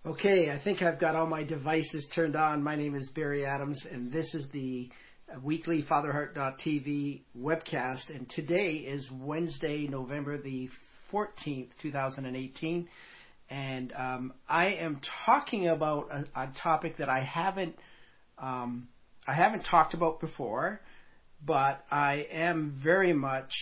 Okay, I think I've got all my devices turned on. My name is Barry Adams, and this is the weekly FatherHeart.tv webcast. And today is Wednesday, November the 14th, 2018. And I am talking about a topic that I haven't talked about before, but I am very much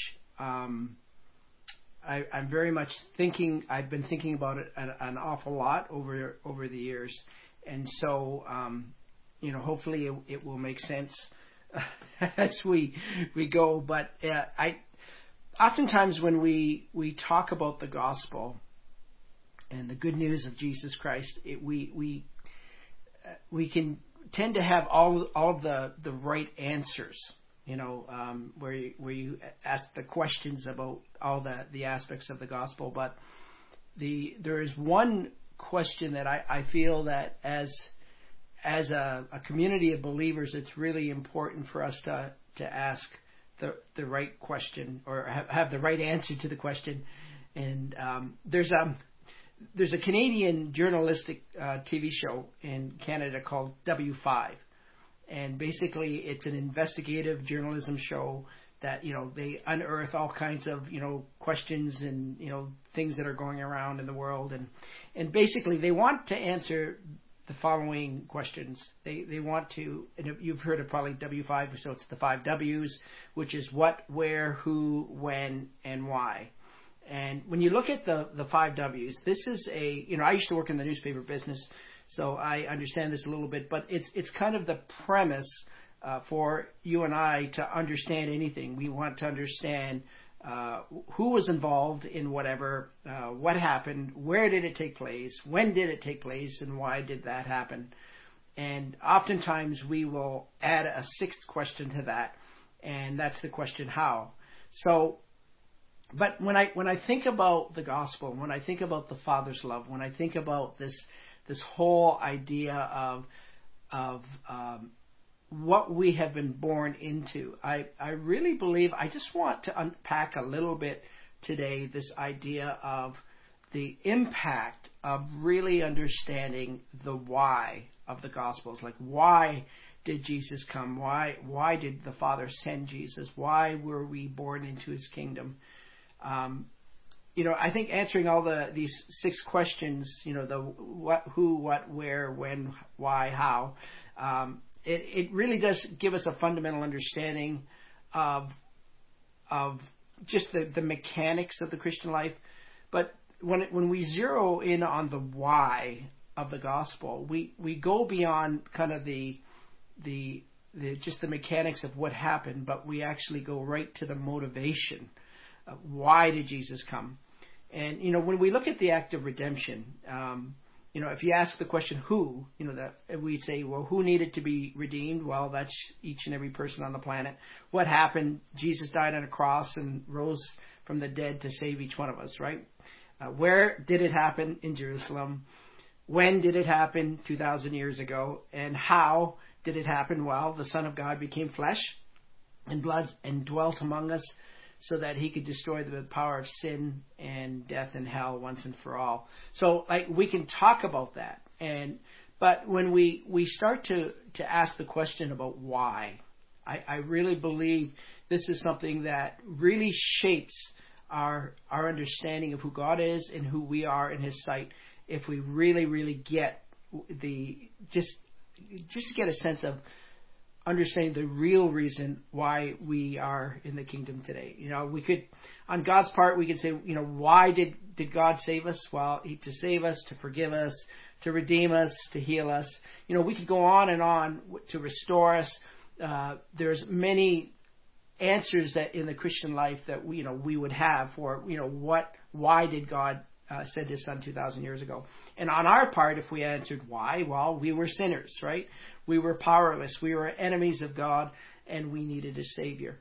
I'm very much thinking. I've been thinking about it an awful lot over the years, and so hopefully it will make sense as we go. But I oftentimes when we talk about the gospel and the good news of Jesus Christ, we can tend to have all of the right answers. Where you ask the questions about all the aspects of the gospel, but there is one question that I feel that as a community of believers, it's really important for us to ask the right question, or have the right answer to the question. And there's a Canadian journalistic TV show in Canada called W5. And basically, it's an investigative journalism show that, they unearth all kinds of, questions and, things that are going around in the world. And basically, they want to answer the following questions. They want to, and you've heard of probably W5, so it's the 5 W's, which is what, where, who, when, and why. And when you look at the 5 W's, this is I used to work in the newspaper business, so I understand this a little bit, but it's kind of the premise for you and I to understand anything. We want to understand who was involved in whatever, what happened, where did it take place, when did it take place, and why did that happen. And oftentimes we will add a sixth question to that, and that's the question how. So, but when I think about the gospel, when I think about the Father's love, when I think about this whole idea of what we have been born into, I really believe, I just want to unpack a little bit today this idea of the impact of really understanding the why of the Gospels. Like, why did Jesus come? Why did the Father send Jesus? Why were we born into His kingdom? I think answering all these 6 questions, the what, who, what, where, when, why, how, it really does give us a fundamental understanding of just the mechanics of the Christian life. But when we zero in on the why of the gospel, we go beyond kind of the just the mechanics of what happened, but we actually go right to the motivation. Why did Jesus come? And, when we look at the act of redemption, if you ask the question who, that we'd say, well, who needed to be redeemed? Well, that's each and every person on the planet. What happened? Jesus died on a cross and rose from the dead to save each one of us, right? Where did it happen? In Jerusalem. When did it happen? 2,000 years ago. And how did it happen? Well, the Son of God became flesh and blood and dwelt among us, so that He could destroy the power of sin and death and hell once and for all. So, we can talk about that, but when we start to ask the question about why, I really believe this is something that really shapes our understanding of who God is and who we are in His sight. If we really get just to get a sense of understanding the real reason why we are in the kingdom today. We could, on God's part, we could say, why did God save us? Well, to save us, to forgive us, to redeem us, to heal us. We could go on and on to restore us. There's many answers that in the Christian life that we would have for, why did God send His Son 2,000 years ago? And on our part, if we answered why, well, we were sinners, right? We were powerless. We were enemies of God, and we needed a Savior.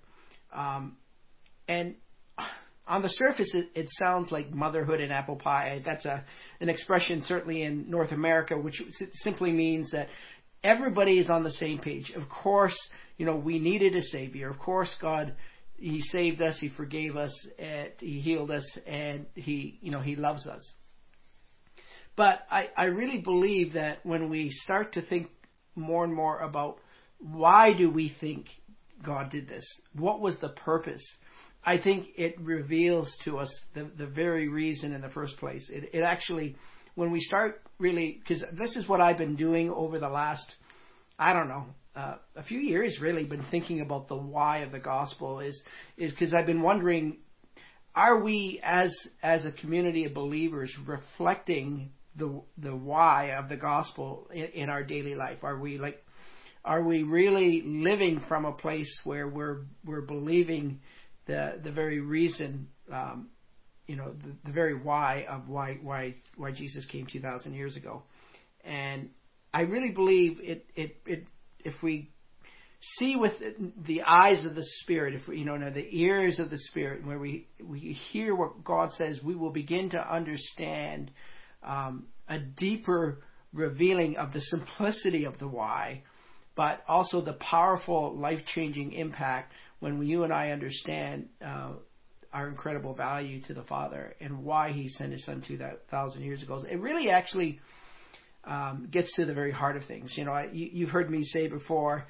And on the surface, it sounds like motherhood and apple pie. That's an expression certainly in North America, which simply means that everybody is on the same page. Of course, we needed a Savior. Of course, God, He saved us, He forgave us, He healed us, and He loves us. But I really believe that when we start to think more and more about why do we think God did this, what was the purpose, I think it reveals to us the very reason in the first place. It actually, when we start really, because this is what I've been doing over the last, I don't know, a few years really, been thinking about the why of the gospel is because I've been wondering, are we as a community of believers reflecting the why of the gospel in our daily life? Are we really living from a place where we're believing the very reason, the very why of why Jesus came 2,000 years ago? And I really believe it if we see with the eyes of the Spirit, if we, the ears of the Spirit, where we hear what God says, we will begin to understand a deeper revealing of the simplicity of the why, but also the powerful, life-changing impact when you and I understand our incredible value to the Father and why He sent His Son 2,000 years ago. It really actually gets to the very heart of things. You've heard me say before,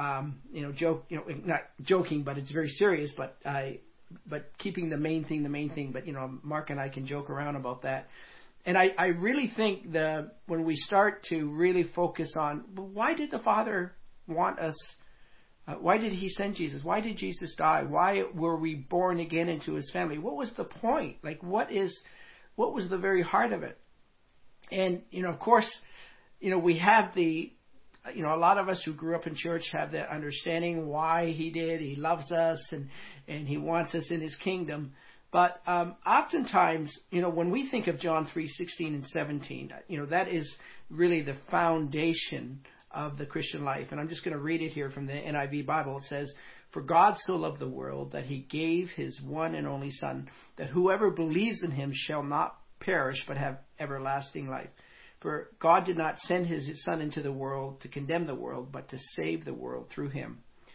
not joking, but it's very serious. But keeping the main thing. But Mark and I can joke around about that. And I really think that when we start to really focus on, why did the Father want us? Why did He send Jesus? Why did Jesus die? Why were we born again into His family? What was the point? What was the very heart of it? And of course, we have a lot of us who grew up in church have the understanding why He did. He loves us and He wants us in His kingdom. But oftentimes, when we think of John 3:16 and 17, that is really the foundation of the Christian life. And I'm just going to read it here from the NIV Bible. It says, "For God so loved the world that He gave His one and only Son, that whoever believes in Him shall not perish but have everlasting life. For God did not send His Son into the world to condemn the world, but to save the world through Him."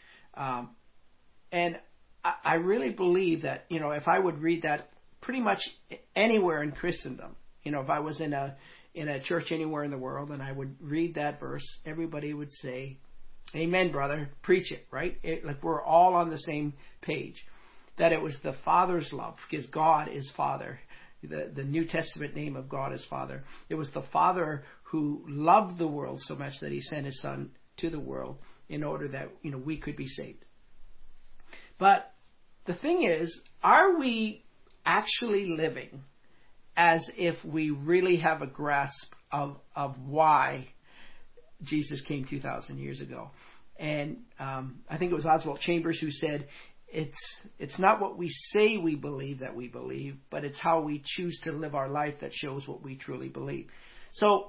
And I really believe that, if I would read that pretty much anywhere in Christendom, if I was in a church anywhere in the world and I would read that verse, everybody would say, "Amen, brother, preach it," right? We're all on the same page. That it was the Father's love, because God is Father. The New Testament name of God is Father. It was the Father who loved the world so much that He sent His Son to the world in order that we could be saved. But the thing is, are we actually living as if we really have a grasp of why Jesus came 2,000 years ago? And I think it was Oswald Chambers who said, It's not what we say we believe that we believe, but it's how we choose to live our life that shows what we truly believe. So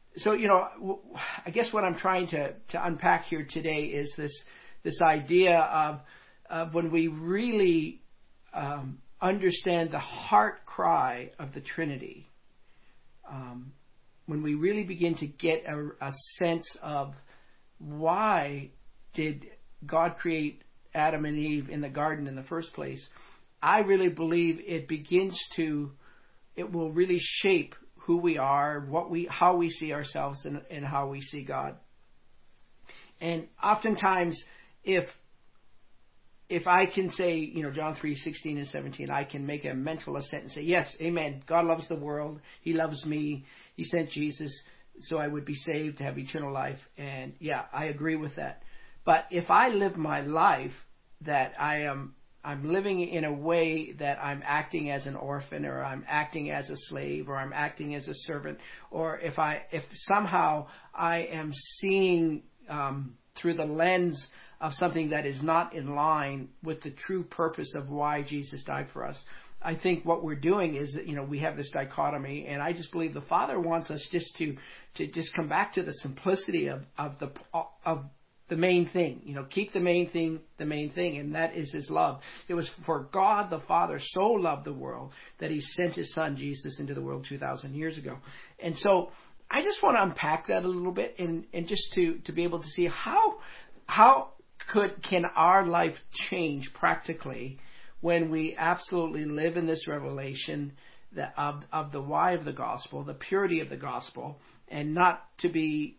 I guess what I'm trying to unpack here today is this idea of when we really understand the heart cry of the Trinity, when we really begin to get a sense of why did God create Adam and Eve in the garden in the first place, I really believe it will really shape who we are, how we see ourselves, and how we see God. And oftentimes, if I can say, John 3:16 and 17, I can make a mental assent and say, yes, amen, God loves the world, He loves me, He sent Jesus so I would be saved to have eternal life, and yeah, I agree with that. But if I live my life that I'm living in a way that I'm acting as an orphan, or I'm acting as a slave, or I'm acting as a servant, or if somehow I am seeing through the lens of something that is not in line with the true purpose of why Jesus died for us, I think what we're doing is that, we have this dichotomy, and I just believe the Father wants us just to just come back to the simplicity of the main thing. Keep the main thing, and that is His love. It was for God the Father so loved the world that He sent His Son Jesus into the world 2,000 years ago. And so I just want to unpack that a little bit, and just to be able to see how can our life change practically when we absolutely live in this revelation of the why of the gospel, the purity of the gospel, and not to be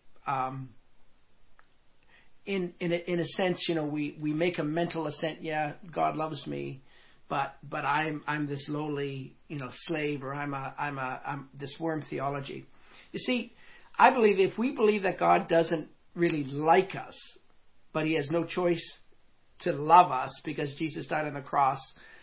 in a sense, we make a mental assent. Yeah, God loves me, but I'm this lowly slave, or I'm this worm theology. You see, I believe if we believe that God doesn't really like us, but He has no choice to love us because Jesus died on the cross,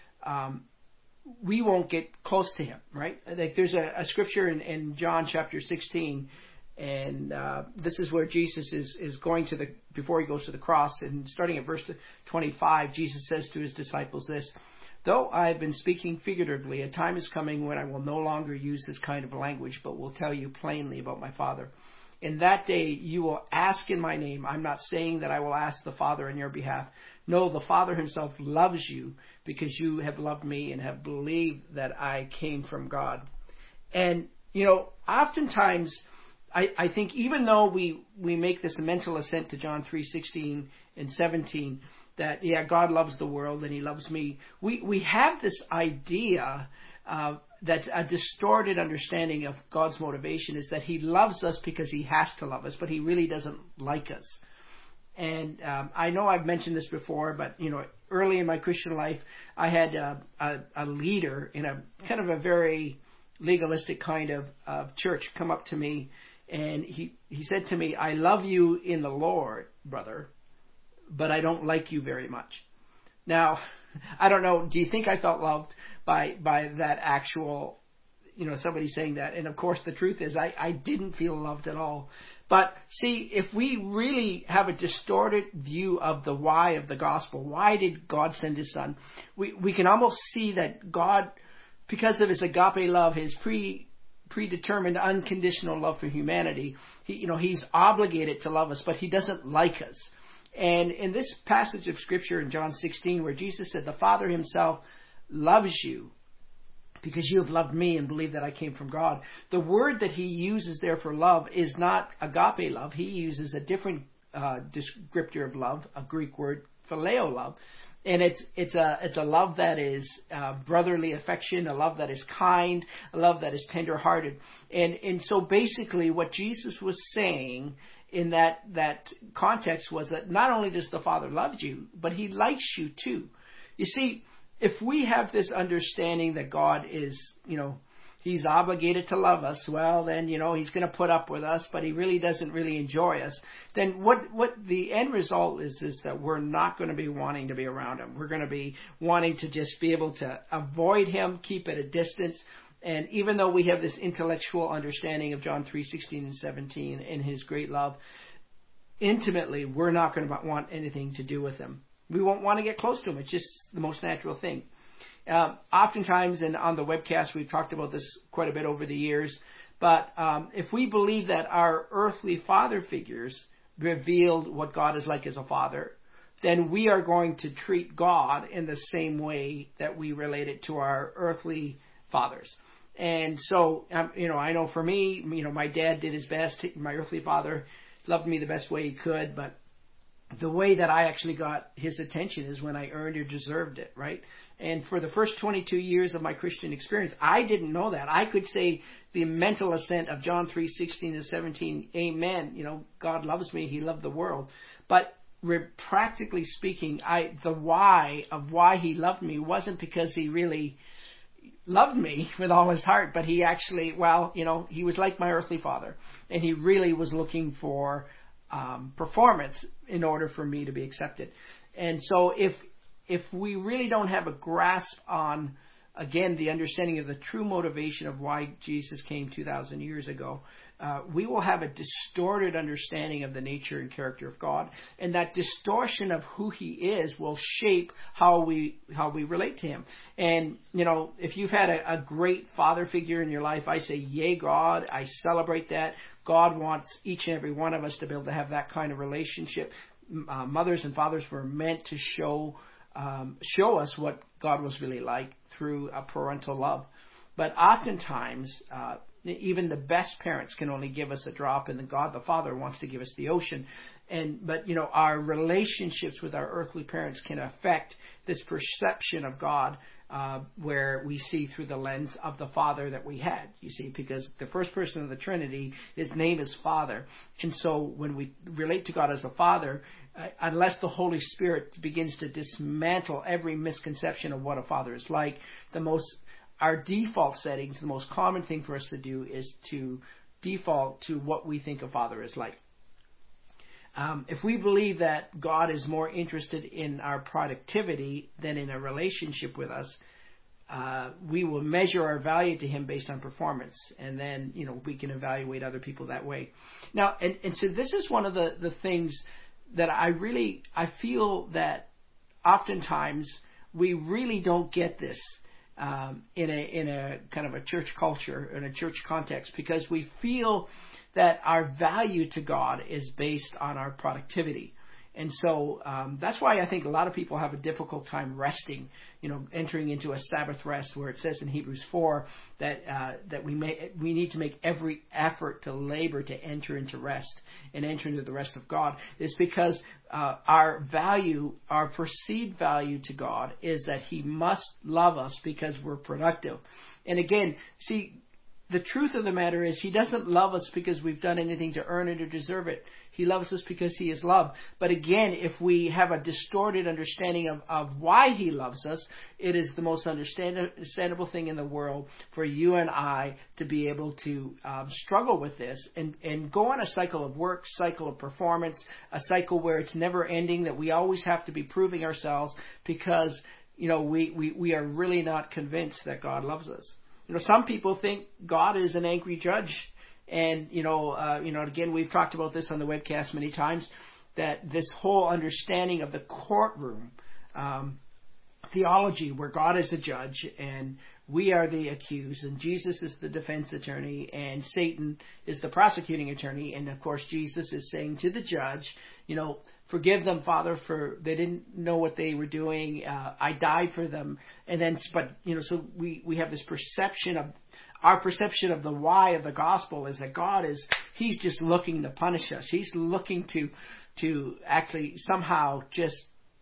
we won't get close to Him, right? Like there's a scripture in John chapter 16, and this is where Jesus is going before He goes to the cross, and starting at verse 25, Jesus says to His disciples this: "Though I have been speaking figuratively, a time is coming when I will no longer use this kind of language, but will tell you plainly about my Father. In that day you will ask in my name. I'm not saying that I will ask the Father on your behalf. No, the Father Himself loves you because you have loved me and have believed that I came from God." And, oftentimes I think even though we make this mental assent to John 3:16 and 17, that, yeah, God loves the world and He loves me, we have this idea that's a distorted understanding of God's motivation, is that He loves us because He has to love us, but He really doesn't like us. And I know I've mentioned this before, but, early in my Christian life, I had a leader in a kind of a very legalistic kind of church come up to me, and he said to me, "I love you in the Lord, brother, but I don't like you very much." Now, I don't know, do you think I felt loved by that actual, somebody saying that? And of course, the truth is I didn't feel loved at all. But see, if we really have a distorted view of the why of the gospel, why did God send His Son? We can almost see that God, because of His agape love, His predetermined unconditional love for humanity, He's obligated to love us, but He doesn't like us. And in this passage of Scripture in John 16, where Jesus said, "The Father Himself loves you because you have loved me and believe that I came from God," the word that He uses there for love is not agape love. He uses a different descriptor of love, a Greek word, phileo love. And it's a love that is brotherly affection, a love that is kind, a love that is tender-hearted. And so basically what Jesus was saying in that context was that not only does the Father love you, but He likes you too. You see, if we have this understanding that God is, He's obligated to love us, well, then, He's going to put up with us, but He really doesn't really enjoy us, then what the end result is that we're not going to be wanting to be around Him. We're going to be wanting to just be able to avoid Him, keep at a distance. And even though we have this intellectual understanding of John 3:16 and 17 and His great love, intimately, we're not going to want anything to do with Him. We won't want to get close to Him. It's just the most natural thing. Oftentimes, and on the webcast, we've talked about this quite a bit over the years, but if we believe that our earthly father figures revealed what God is like as a father, then we are going to treat God in the same way that we related to our earthly fathers. And so, I know for me, my dad did his best. My earthly father loved me the best way he could, but the way that I actually got his attention is when I earned or deserved it, right? And for the first 22 years of my Christian experience, I didn't know that. I could say the mental assent of John 3:16 to 17, amen, God loves me, He loved the world. But practically speaking, the why of why He loved me wasn't because He really loved me with all His heart, but He actually, He was like my earthly father, and He really was looking for performance in order for me to be accepted. And so if we really don't have a grasp on, again, the understanding of the true motivation of why Jesus came 2,000 years ago, we will have a distorted understanding of the nature and character of God, and that distortion of who He is will shape how we relate to Him. And if you've had a great father figure in your life, I say, yay, God! I celebrate that. God wants each and every one of us to be able to have that kind of relationship. Mothers and fathers were meant to show us what God was really like through a parental love. But oftentimes, even the best parents can only give us a drop, and God the Father wants to give us the ocean. But our relationships with our earthly parents can affect this perception of God where we see through the lens of the Father that we had. You see, because the first person of the Trinity, his name is Father. And so when we relate to God as a Father, unless the Holy Spirit begins to dismantle every misconception of what a father is like, our default settings, the most common thing for us to do is to default to what we think a father is like. If we believe that God is more interested in our productivity than in a relationship with us, we will measure our value to Him based on performance, and then we can evaluate other people that way. Now, and so this is one of the things that I feel that oftentimes we really don't get this in a kind of a church culture, in a church context, because we feel that our value to God is based on our productivity. And so that's why I think a lot of people have a difficult time resting, entering into a Sabbath rest, where it says in Hebrews 4 that we need to make every effort to labor to enter into rest and enter into the rest of God. Is because our perceived value to God is that He must love us because we're productive. And again, see, the truth of the matter is He doesn't love us because we've done anything to earn it or deserve it. He loves us because He is love. But again, if we have a distorted understanding of why He loves us, it is the most understandable thing in the world for you and I to be able to struggle with this and go on a cycle of work, cycle of performance, a cycle where it's never ending, that we always have to be proving ourselves because we are really not convinced that God loves us. Some people think God is an angry judge. And, again, we've talked about this on the webcast many times, that this whole understanding of the courtroom theology, where God is the judge and we are the accused, and Jesus is the defense attorney, and Satan is the prosecuting attorney. And, of course, Jesus is saying to the judge, forgive them, Father, for they didn't know what they were doing. I died for them. And then, so we have this perception of, our perception of the why of the gospel is that He's just looking to punish us. He's looking to actually somehow just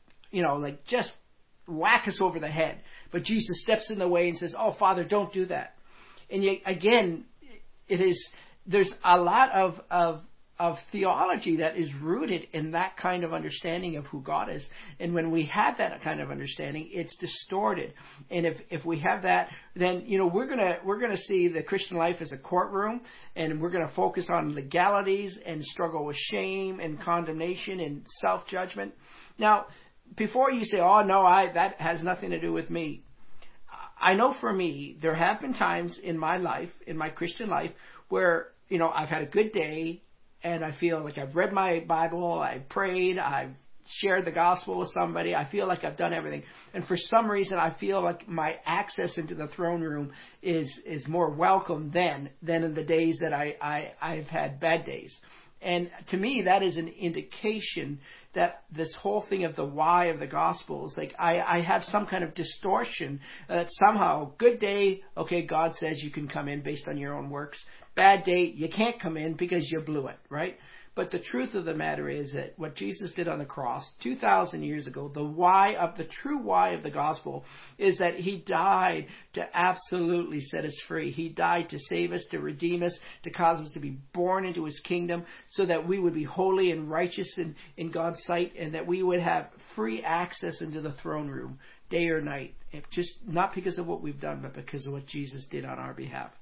whack us over the head. But Jesus steps in the way and says, "Oh, Father, don't do that." And yet, again, there's a lot of theology that is rooted in that kind of understanding of who God is. And when we have that kind of understanding, it's distorted. And if we have that, then we're gonna see the Christian life as a courtroom, and we're gonna focus on legalities and struggle with shame and condemnation and self-judgment. Now, before you say, "Oh no, that has nothing to do with me," I know for me, there have been times in my life, in my Christian life, where I've had a good day, and I feel like I've read my Bible, I've prayed, I've shared the gospel with somebody. I feel like I've done everything. And for some reason, I feel like my access into the throne room is more welcome than in the days that I've had bad days. And to me, that is an indication that this whole thing of the why of the gospel is like I have some kind of distortion that somehow, good day, okay, God says you can come in based on your own works. Bad day, you can't come in because you blew it, right? But the truth of the matter is that what Jesus did on the cross 2,000 years ago, the true why of the gospel is that He died to absolutely set us free. He died to save us, to redeem us, to cause us to be born into His kingdom so that we would be holy and righteous in God's sight, and that we would have free access into the throne room day or night. Just not because of what we've done, but because of what Jesus did on our behalf.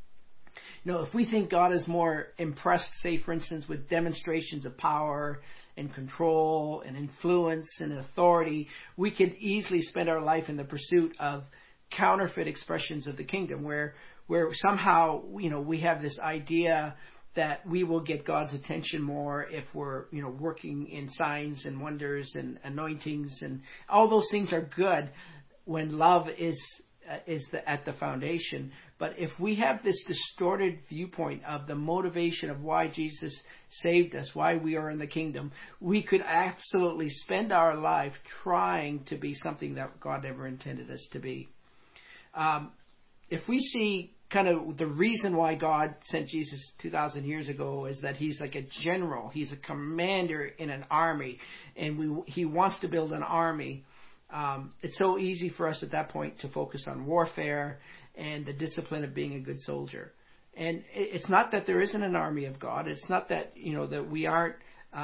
If we think God is more impressed, say, for instance, with demonstrations of power and control and influence and authority, we could easily spend our life in the pursuit of counterfeit expressions of the kingdom, where somehow, we have this idea that we will get God's attention more if we're, working in signs and wonders and anointings, and all those things are good when love is at the foundation. But if we have this distorted viewpoint of the motivation of why Jesus saved us, why we are in the kingdom, we could absolutely spend our life trying to be something that God never intended us to be. If we see kind of the reason why God sent Jesus 2,000 years ago is that He's like a general, He's a commander in an army, and He wants to build an army. it's so easy for us at that point to focus on warfare and the discipline of being a good soldier. And it's not that there isn't an army of God. It's not that, that we aren't,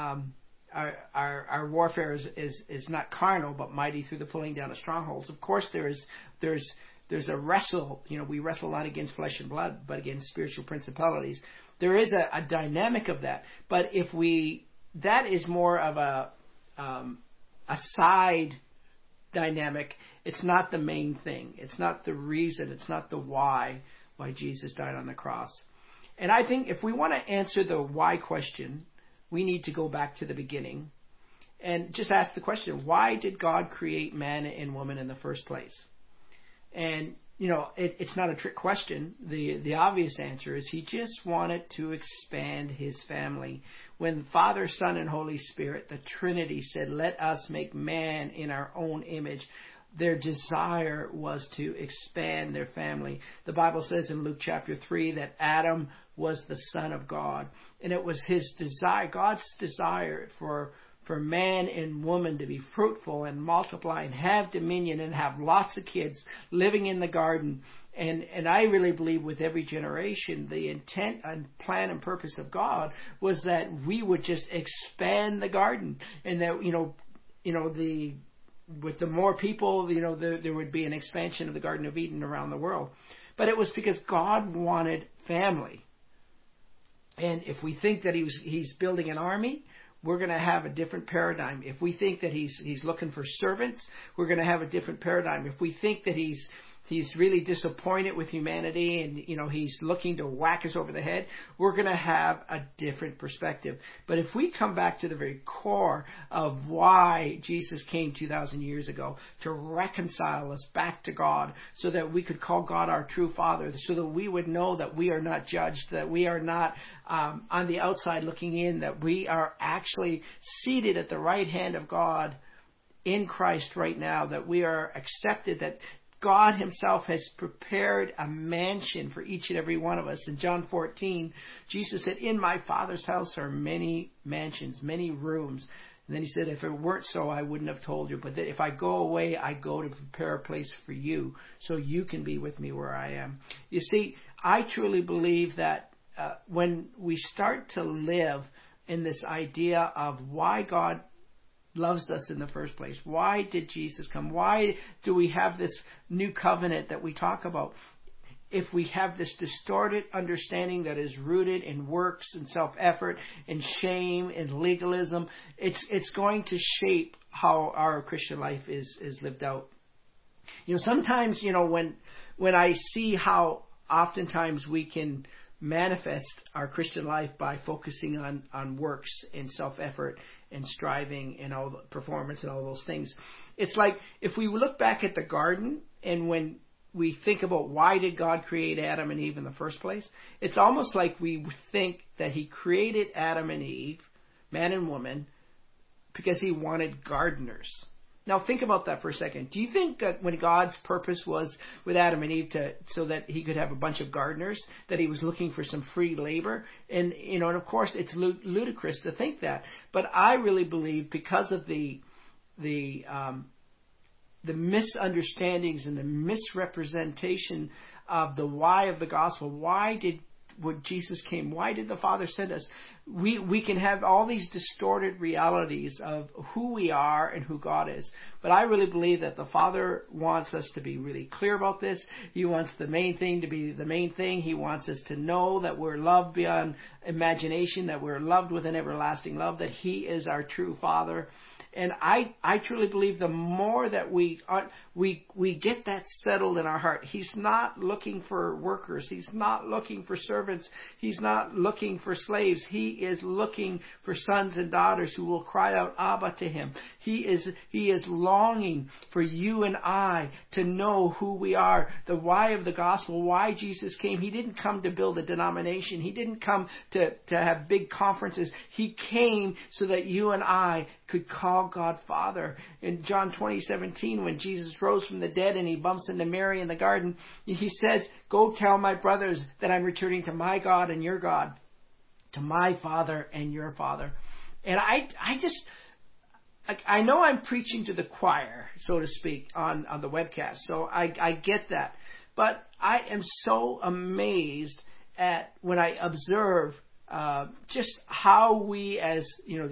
our warfare is not carnal, but mighty through the pulling down of strongholds. Of course, there's a wrestle. We wrestle not against flesh and blood, but against spiritual principalities. There is a dynamic of that. But that is more of a side dynamic. It's not the main thing. It's not the reason. It's not the why Jesus died on the cross. And I think if we want to answer the why question, we need to go back to the beginning and just ask the question, why did God create man and woman in the first place? And, it's not a trick question. The obvious answer is he just wanted to expand his family. When Father, Son, and Holy Spirit, the Trinity, said, let us make man in our own image, their desire was to expand their family. The Bible says in Luke chapter 3 that Adam was the son of God. And it was his desire, God's desire for man and woman to be fruitful and multiply and have dominion and have lots of kids living in the garden. And I really believe with every generation, the intent and plan and purpose of God was that we would just expand the garden, and that, with the more people, there would be an expansion of the Garden of Eden around the world. But it was because God wanted family. And if we think that he's building an army, we're going to have a different paradigm. If we think that he's looking for servants, we're going to have a different paradigm. If we think that he's really disappointed with humanity and, he's looking to whack us over the head, we're going to have a different perspective. But if we come back to the very core of why Jesus came 2,000 years ago, to reconcile us back to God so that we could call God our true Father, so that we would know that we are not judged, that we are not on the outside looking in, that we are actually seated at the right hand of God in Christ right now, that we are accepted, that God himself has prepared a mansion for each and every one of us. In John 14, Jesus said, in my Father's house are many mansions, many rooms. And then he said, if it weren't so, I wouldn't have told you. But that if I go away, I go to prepare a place for you so you can be with me where I am. You see, I truly believe that when we start to live in this idea of why God loves us in the first place, why did Jesus come? Why do we have this new covenant that we talk about? If we have this distorted understanding that is rooted in works and self-effort and shame and legalism, it's going to shape how our Christian life is lived out. Sometimes, when I see how oftentimes we can manifest our Christian life by focusing on works and self-effort and striving and all the performance and all those things. It's like if we look back at the garden and when we think about why did God create Adam and Eve in the first place, it's almost like we think that he created Adam and Eve, man and woman, because he wanted gardeners. Now think about that for a second. Do you think that when God's purpose was with Adam and Eve so that he could have a bunch of gardeners, that he was looking for some free labor? And of course it's ludicrous to think that. But I really believe because of the misunderstandings and the misrepresentation of the why of the gospel, when Jesus came, why did the Father send us? We can have all these distorted realities of who we are and who God is. But I really believe that the Father wants us to be really clear about this. He wants the main thing to be the main thing. He wants us to know that we're loved beyond imagination, that we're loved with an everlasting love, that he is our true Father. And I truly believe the more that we get that settled in our heart, he's not looking for workers. He's not looking for servants. He's not looking for slaves. He is looking for sons and daughters who will cry out, Abba, to him. He is longing for you and I to know who we are, the why of the gospel, why Jesus came. He didn't come to build a denomination. He didn't come to have big conferences. He came so that you and I could call God Father. In John 20:17, when Jesus rose from the dead and he bumps into Mary in the garden, he says, go tell my brothers that I'm returning to my God and your God, to my Father and your Father. And I know I'm preaching to the choir, so to speak, on the webcast. So I get that. But I am so amazed at when I observe just how we, as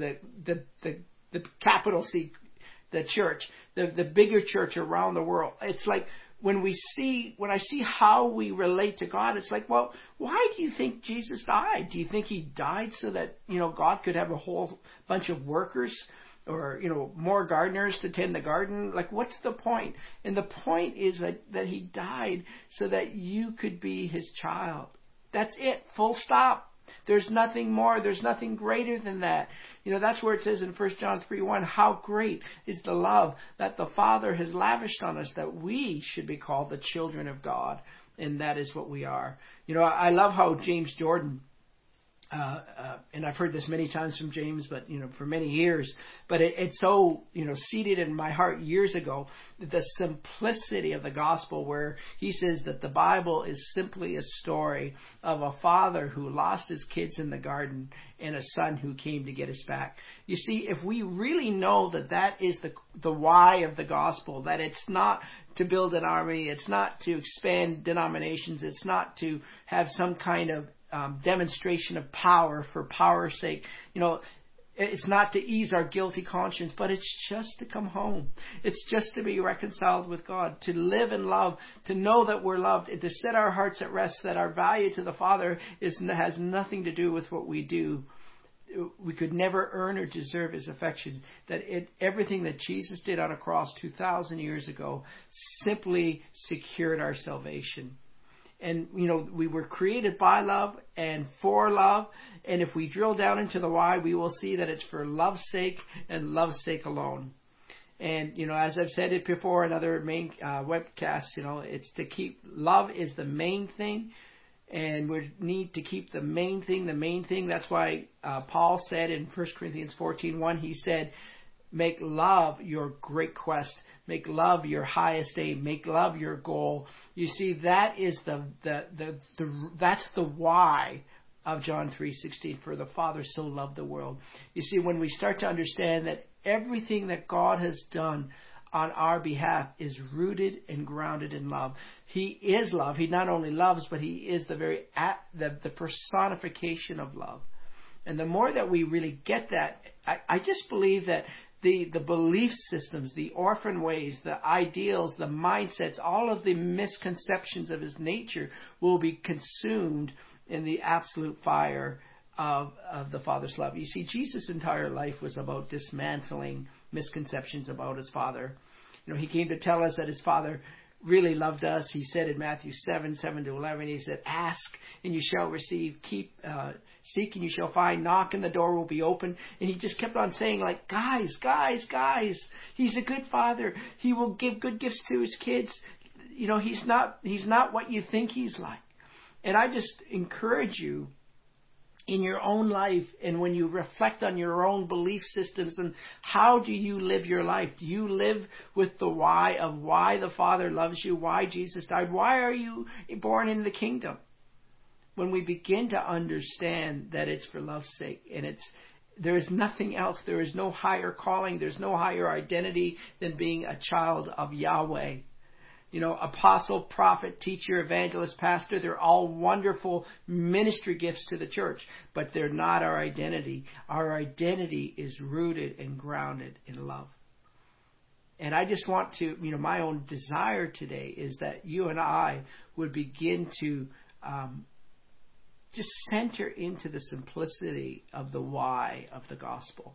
the capital C, the church, the bigger church around the world. It's like when I see how we relate to God, it's like, well, why do you think Jesus died? Do you think he died so that, God could have a whole bunch of workers or, more gardeners to tend the garden? Like, what's the point? And the point is that he died so that you could be his child. That's it. Full stop. There's nothing more. There's nothing greater than that. That's where it says in 1 John 3:1, how great is the love that the Father has lavished on us, that we should be called the children of God. And that is what we are. I love how James Jordan, and I've heard this many times from James, but, for many years, but it's so, seated in my heart years ago, the simplicity of the gospel, where he says that the Bible is simply a story of a father who lost his kids in the garden and a son who came to get us back. You see, if we really know that is the why of the gospel, that it's not to build an army, it's not to expand denominations, it's not to have some kind of demonstration of power for power's sake. It's not to ease our guilty conscience, but it's just to come home. It's just to be reconciled with God, to live in love, to know that we're loved, and to set our hearts at rest that our value to the Father has nothing to do with what we do. We could never earn or deserve his affection. That everything that Jesus did on a cross 2,000 years ago simply secured our salvation. And, we were created by love and for love. And if we drill down into the why, we will see that it's for love's sake and love's sake alone. And, as I've said it before in other main webcasts, it's to keep love is the main thing. And we need to keep the main thing the main thing. That's why Paul said in 1 Corinthians 14:1, he said, make love your great quest. Make love your highest aim. Make love your goal. You see, that is that's the why of John 3:16. For the Father so loved the world. You see, when we start to understand that everything that God has done on our behalf is rooted and grounded in love. He is love. He not only loves, but he is the personification of love. And the more that we really get that, I just believe that the belief systems, the orphan ways, the ideals, the mindsets, all of the misconceptions of his nature will be consumed in the absolute fire of the Father's love. You see, Jesus' entire life was about dismantling misconceptions about his Father. He came to tell us that his Father really loved us. He said in Matthew 7:7-11, he said, ask and you shall receive, seek and you shall find, knock and the door will be open. And he just kept on saying, like, guys, he's a good Father. He will give good gifts to his kids. He's not what you think he's like. And I just encourage you in your own life, and when you reflect on your own belief systems, and how do you live your life? Do you live with the why of why the Father loves you, why Jesus died, why are you born in the kingdom? When we begin to understand that it's for love's sake, and there is nothing else, there is no higher calling, there's no higher identity than being a child of Yahweh. Apostle, prophet, teacher, evangelist, pastor, they're all wonderful ministry gifts to the church, but they're not our identity. Our identity is rooted and grounded in love. And I just want to, my own desire today is that you and I would begin to just center into the simplicity of the why of the gospel.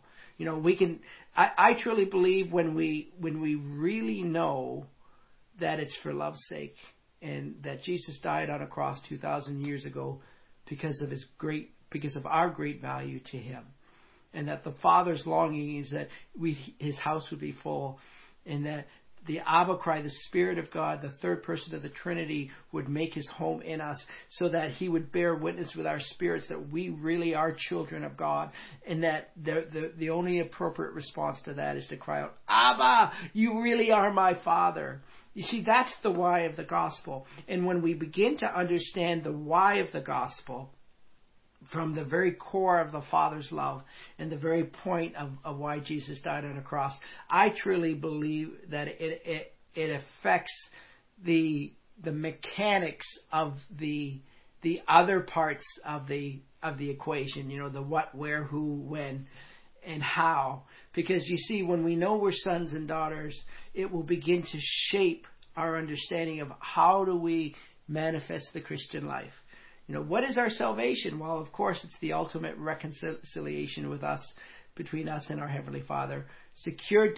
I truly believe when we really know that it's for love's sake, and that Jesus died on a cross 2,000 years ago because of our great value to him, and that the Father's longing is that his house would be full, and that the Abba cry, the Spirit of God, the third person of the Trinity, would make his home in us, so that he would bear witness with our spirits that we really are children of God, and that the only appropriate response to that is to cry out, Abba, you really are my Father. You see, that's the why of the gospel. And when we begin to understand the why of the gospel, from the very core of the Father's love and the very point of why Jesus died on a cross. I truly believe that it affects the mechanics of the other parts of the equation. You know, the what, where, who, when, and how. Because you see, when we know we're sons and daughters, it will begin to shape our understanding of how do we manifest the Christian life. You know, what is our salvation? Well, of course, it's the ultimate reconciliation with us, between us and our Heavenly Father, secured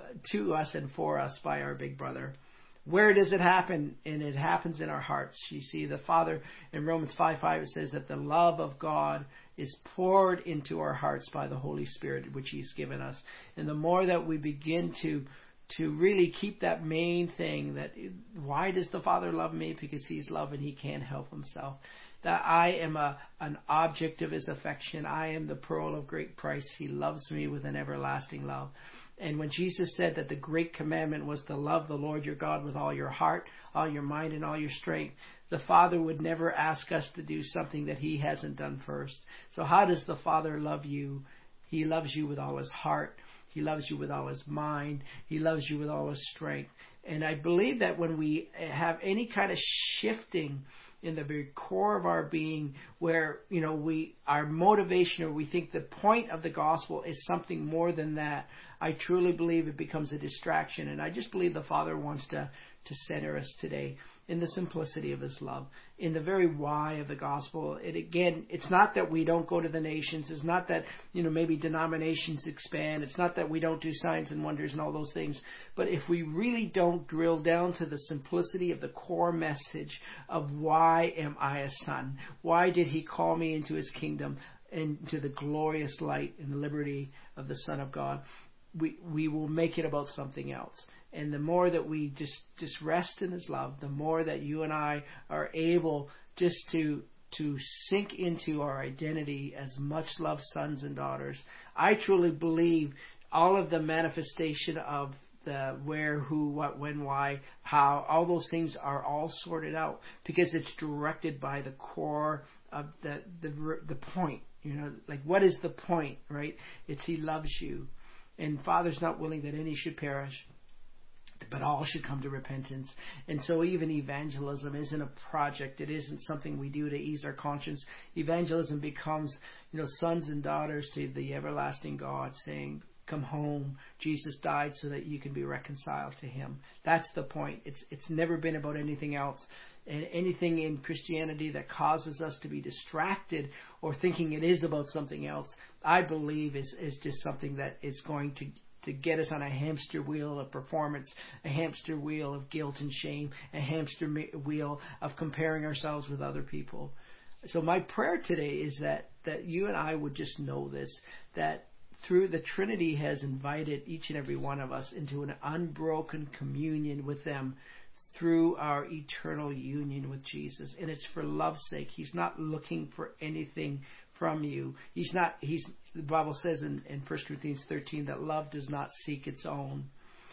to us and for us by our big brother. Where does it happen? And it happens in our hearts. You see, the Father in Romans 5:5, it says that the love of God is poured into our hearts by the Holy Spirit, which He's given us. And the more that we begin to really keep that main thing, that why does the Father love me? Because He's love and He can't help Himself. That I am an object of His affection. I am the pearl of great price. He loves me with an everlasting love. And when Jesus said that the great commandment was to love the Lord your God with all your heart, all your mind, and all your strength, the Father would never ask us to do something that He hasn't done first. So how does the Father love you? He loves you with all His heart. He loves you with all His mind. He loves you with all His strength. And I believe that when we have any kind of shifting in the very core of our being, where, you know, our motivation, or we think the point of the gospel is something more than that, I truly believe it becomes a distraction. And I just believe the Father wants to center us today in the simplicity of His love, in the very why of the gospel. It's not that we don't go to the nations. It's not that, you know, maybe denominations expand. It's not that we don't do signs and wonders and all those things. But if we really don't drill down to the simplicity of the core message of why am I a son? Why did He call me into His kingdom, into the glorious light and the liberty of the Son of God? We will make it about something else. And the more that we just rest in His love, the more that you and I are able just to sink into our identity as much loved sons and daughters. I truly believe all of the manifestation of the where, who, what, when, why, how, all those things are all sorted out, because it's directed by the core of the point. You know, like, what is the point, right? It's He loves you. And Father's not willing that any should perish, but all should come to repentance. And so even evangelism isn't a project. It isn't something we do to ease our conscience. Evangelism becomes, you know, sons and daughters to the everlasting God saying, come home. Jesus died so that you can be reconciled to Him. That's the point. It's never been about anything else. And anything in Christianity that causes us to be distracted or thinking it is about something else, I believe is just something that is going to get us on a hamster wheel of performance, a hamster wheel of guilt and shame, a hamster wheel of comparing ourselves with other people. So my prayer today is that you and I would just know this, that through the Trinity has invited each and every one of us into an unbroken communion with them through our eternal union with Jesus. And it's for love's sake. He's not looking for anything from you. The Bible says in 1 Corinthians 13 that love does not seek its own.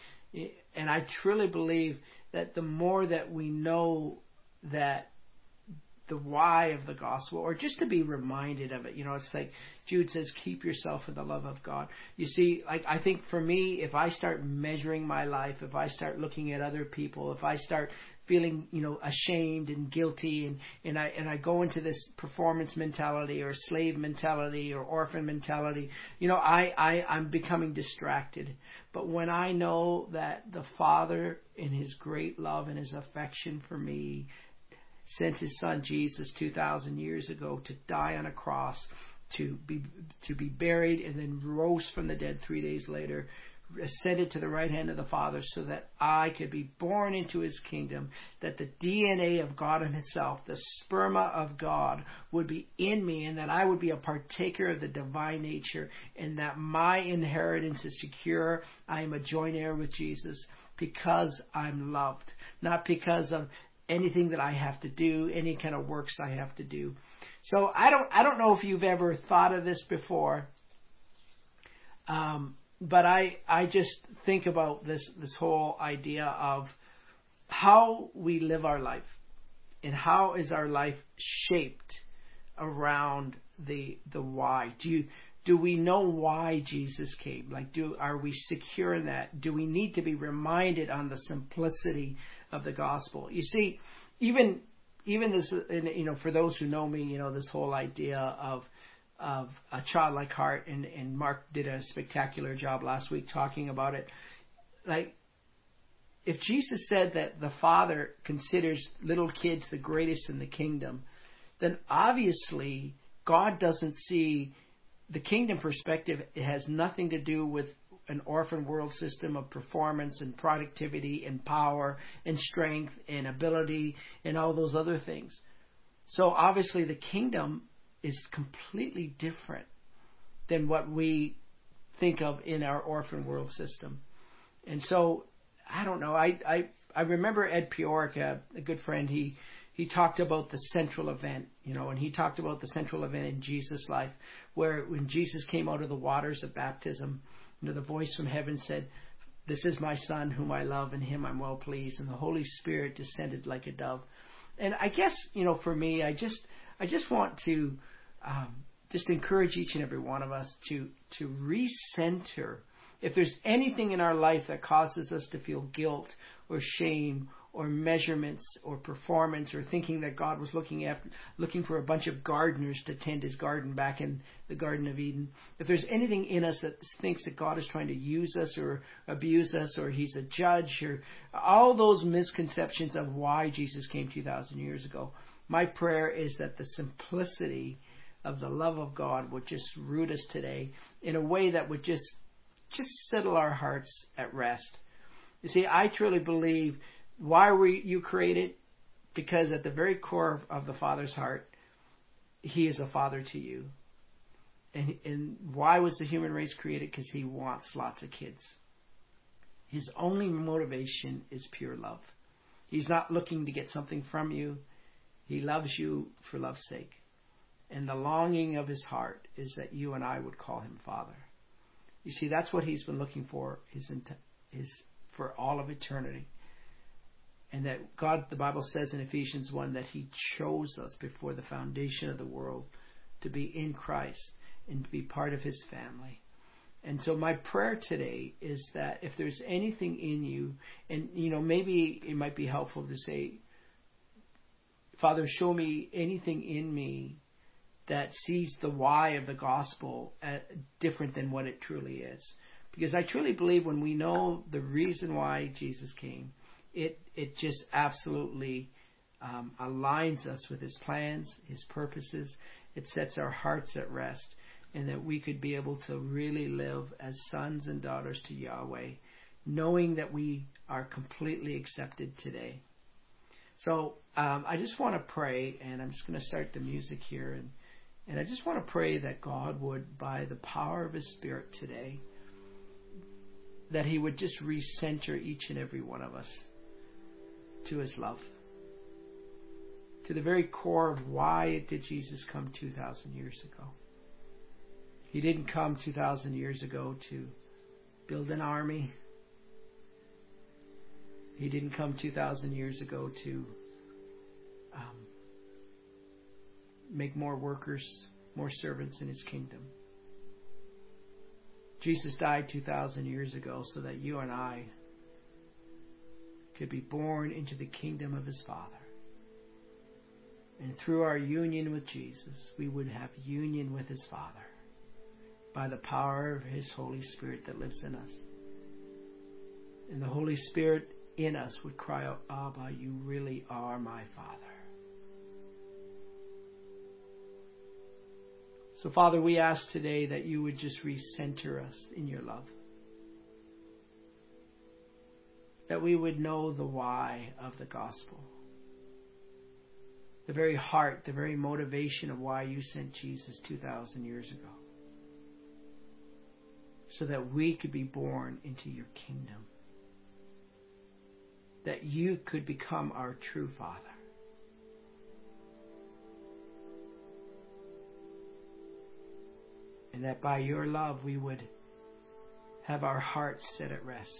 And I truly believe that the more that we know that the why of the gospel, or just to be reminded of it, you know, it's like Jude says, keep yourself in the love of God. You see, like, I think for me, if I start measuring my life, if I start looking at other people, if I start feeling, you know, ashamed and guilty, and I go into this performance mentality or slave mentality or orphan mentality, you know, I'm becoming distracted. But when I know that the Father, in His great love and His affection for me, sent His Son Jesus 2,000 years ago to die on a cross, to be buried, and then rose from the dead 3 days later, ascended to the right hand of the Father, so that I could be born into His kingdom, that the DNA of God Himself, the sperma of God, would be in me, and that I would be a partaker of the divine nature, and that my inheritance is secure. I am a joint heir with Jesus because I'm loved, not because of anything that I have to do, any kind of works I have to do. So I don't know if you've ever thought of this before, but I just think about this whole idea of how we live our life, and how is our life shaped around the why. Do we know why Jesus came? Like, are we secure in that? Do we need to be reminded on the simplicity of the gospel? You see, even this, for those who know me, this whole idea of a childlike heart, and Mark did a spectacular job last week talking about it. Like, if Jesus said that the Father considers little kids the greatest in the kingdom, then obviously God doesn't see the kingdom perspective. It has nothing to do with an orphan world system of performance and productivity and power and strength and ability and all those other things. So obviously the kingdom is completely different than what we think of in our orphan world system. And so, I don't know, I remember Ed Pioric, a good friend, he talked about the central event, and he talked about the central event in Jesus' life, where when Jesus came out of the waters of baptism, the voice from heaven said, "This is my Son whom I love, in him I'm well pleased," and the Holy Spirit descended like a dove. And I guess, for me, I just want to just encourage each and every one of us to recenter. If there's anything in our life that causes us to feel guilt or shame or measurements or performance, or thinking that God was looking for a bunch of gardeners to tend his garden back in the Garden of Eden, if there's anything in us that thinks that God is trying to use us or abuse us, or he's a judge, or all those misconceptions of why Jesus came 2,000 years ago, my prayer is that the simplicity of the love of God would just root us today in a way that would just settle our hearts at rest. You see, I truly believe, why were you created? Because at the very core of the Father's heart, he is a father to you. And why was the human race created? Because he wants lots of kids. His only motivation is pure love. He's not looking to get something from you. He loves you for love's sake. And the longing of his heart is that you and I would call him Father. You see, that's what he's been looking for for all of eternity. And that God, the Bible says in Ephesians 1, that he chose us before the foundation of the world to be in Christ and to be part of his family. And so my prayer today is that if there's anything in you, and maybe it might be helpful to say, Father, show me anything in me that sees the why of the gospel different than what it truly is. Because I truly believe when we know the reason why Jesus came, it just absolutely aligns us with his plans, his purposes. It sets our hearts at rest, and that we could be able to really live as sons and daughters to Yahweh, knowing that we are completely accepted today. So I just want to pray, and I'm just going to start the music here, and I just want to pray that God would, by the power of his Spirit today, that he would just recenter each and every one of us to his love, to the very core of why did Jesus come 2,000 years ago. He didn't come 2,000 years ago to build an army. He didn't come 2,000 years ago to make more workers, more servants in his kingdom. Jesus died 2,000 years ago so that you and I could be born into the kingdom of his Father. And through our union with Jesus, we would have union with his Father by the power of his Holy Spirit that lives in us. And the Holy Spirit in us would cry out, Abba, you really are my Father. So, Father, we ask today that you would just recenter us in your love. That we would know the why of the gospel. The very heart, the very motivation of why you sent Jesus 2,000 years ago. So that we could be born into your kingdom. That you could become our true Father. And that by your love we would have our hearts set at rest.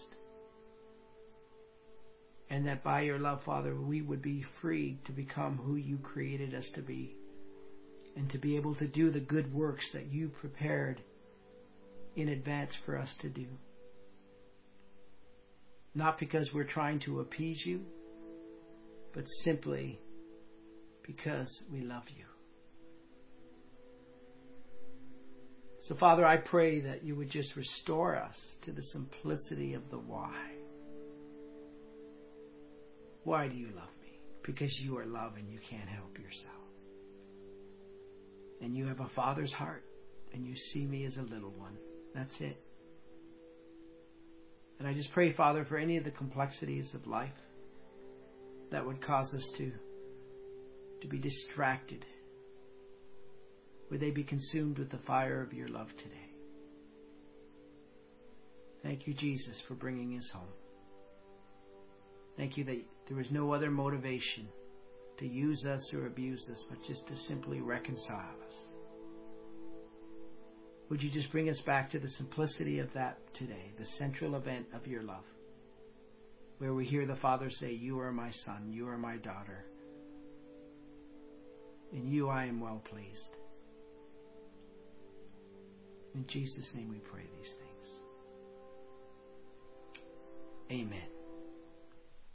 And that by your love, Father, we would be free to become who you created us to be. and to be able to do the good works that you prepared in advance for us to do. Not because we're trying to appease you, but simply because we love you. So, Father, I pray that you would just restore us to the simplicity of the why. Why do you love me? Because you are love and you can't help yourself. And you have a Father's heart, and you see me as a little one. That's it. And I just pray, Father, for any of the complexities of life that would cause us to be distracted. Would they be consumed with the fire of your love today? Thank you, Jesus, for bringing us home. Thank you that there was no other motivation to use us or abuse us, but just to simply reconcile us. Would you just bring us back to the simplicity of that today, the central event of your love, where we hear the Father say, you are my son, you are my daughter. In you I am well pleased. In Jesus' name we pray these things. Amen.